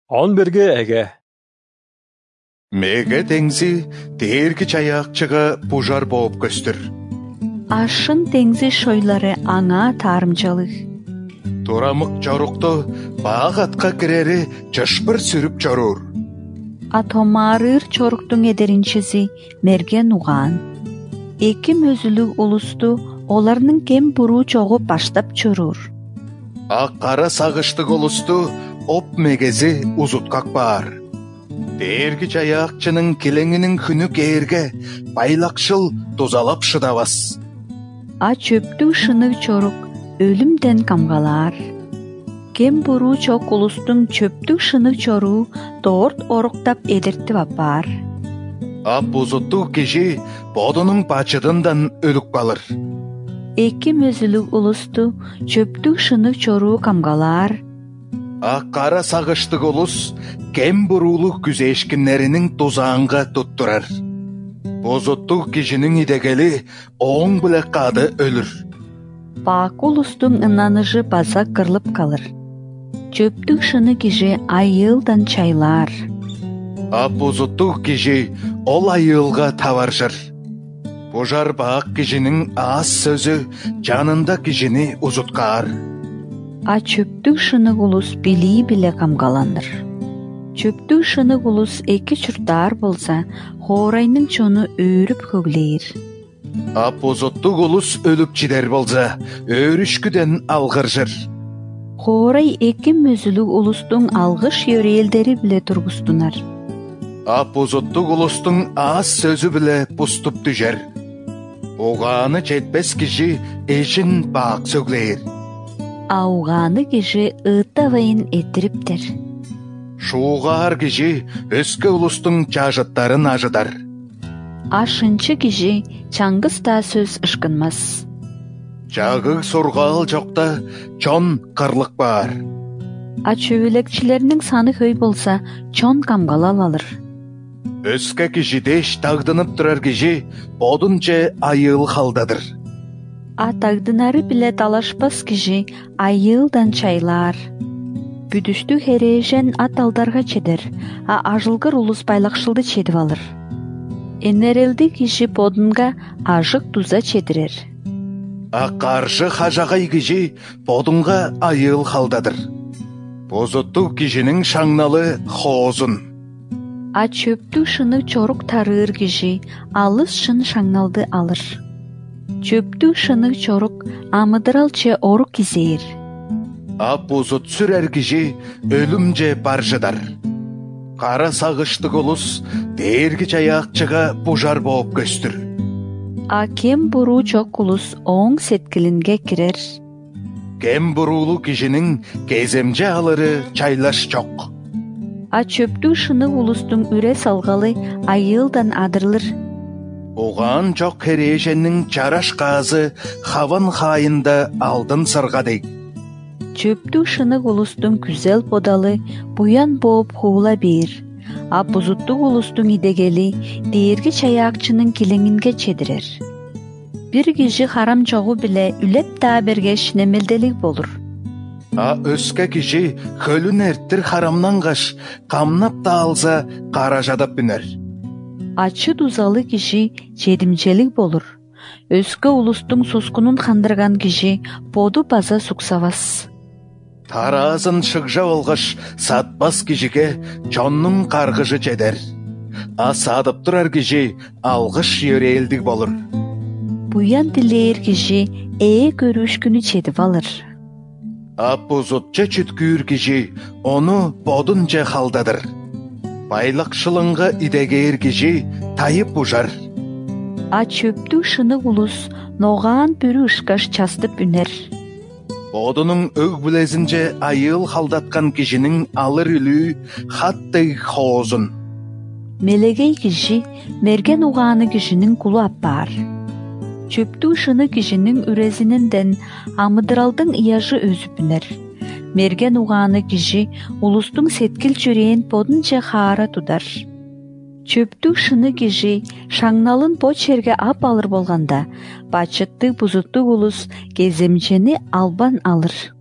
Он берге әге. Меге теңзи дээрги чаяакчыга пужар болуп көстүр. Ашын теңзи шойлары аңа тарымчалык. Турамык жорукты баак атка кирери жашпыр сүрүп жорур. Атомарыр чоруктун эдеринчиси мерген уган. Эки мөзүлүк улусту оларнын кем буруу чогу баштап чорур. Кара сагыштык улусту оп мегези узуткак бар. Дээрги чаяакчынын килеңинин күнү кээрге байлакшыл тузалап шыдабас. Чөптү шынык чорук өлүмден камгалар. Кем буруу чок улустун чөптү шынык чоруу тоорт оруктап эдертип апар. Бузуттуу киши бодунун бачыдындан өлүк калыр. Эки мөзүлүк улусту чөптү шынык чоруу камгалар. Кара сагыштык улус кем буруулук күзешкиннеринин тузааңга туттурар. Бузуттуу кишинин идегели оң билек кады өлүр. Баак улустун ынанıжы база кырлып калыр. Чөптүк шыны киши айылдан чайлар. Бузуттуу киши ол айылга табаржыр. Пужар баак кишинин аз сөзү жанында кишини узуткаар. Чөптүк шынык улус билии биле камгаланыр. Чөптүк шынык улус эки чуртаар болса, хоорайнын чону өөрүп көглейир. Бузуттук улус өлүп чидер болса, өөрүшкүдөн алгыржыр. Хоорай эки мөзүлүк улустун алгыш йөрээлдери биле тургустунар. Бузуттук улустун аз сөзү биле пуступ түжер. Угааны жетпес киши эшин баак сөглейир. Угааны киши ыттабайын этириптер. Шуугаар киши өскө улустун жажыттарын ажыдар. Ашынчы киши чаңгыс та сөз ышкынмас. Жагыг сургаал жокта чон кырлык бар. Чөбөлекчилердин саны көй болса, чон камгала алалыр. Өскө кишидеш тагдынып турар киши бодунче айыл халдадыр. Тагдынары биле талашпас киши айылдан чайлар. Бүдүстү хережен аталдарга чедер, ажылгыр улус байлакшылды чедип алыр. Энерелди киши бодунга ажык туза чедирер. Каршы хажагай киши бодунга айыл халдадыр. Бузуттук кишинин шаңналы хоозун. Чөптү шыны чорук тарыыр киши алыс шын шаңналды алыр. Чөптү шыны чорук амыдыралчы орук кизейир. Бузут сүрер киши өлүмже баржыдар. Кара сагыштык улус дээрги чаяакчыга пужар болуп көстүр. Кем буруу чок улус оң сеткилинге кирер. Кем буруулуу кишинин кеземже алыры чайлаш жок. Чөптү шыны улустун үре салгалы айылдан адырлыр. Угаан жок херешенин жараш казы хаван хайында алдын сыргадык. Чөптү шыны улустун күзел бодалы буян болуп хуула бир. Бузуттук улустун идегели дээрги чаяакчынын килеңинге чедирер. Бир киши харам чогу биле үлеп таа бергеш немелделик болур. Өскө киши хөлүн эрттир харамнан каш камнап да алса каражадап бүнөр. Ачы тузалы киши жедимчелик болур. Өскө улустун сускунун хандырган киши боду база суксабас. Таразын шыгжа болгош сатпас кишиге чоннун каргыжы жедер. Садып турар киши алгыш йөрээлдик болур. Буян дилээр киши көрүшкүнү чедип алыр. Бузутча чүткүүр киши ону бодунча халдадыр. Байлакшылыңга идегер киши тайып бужар. Чөптү шыны улус ногаан бүрү ышкаш частып үнер. Бодунун өг билезинче айыл халдаткан кишинин алыр үлүү хаттай хоозун. Мелегей киши мерген угааны кишинин кулу аппар. Чөптү шыны кишинин үрезиненден амыдыралдын ыяжы өзүп үнер. Мерген угааны киши улустун сеткил чүрейин бодунча хаара тудар. Чөптү шыны киши шаңналын почерге ап алыр болганда, бачыттык бузуттук улус кеземчени албан алыр.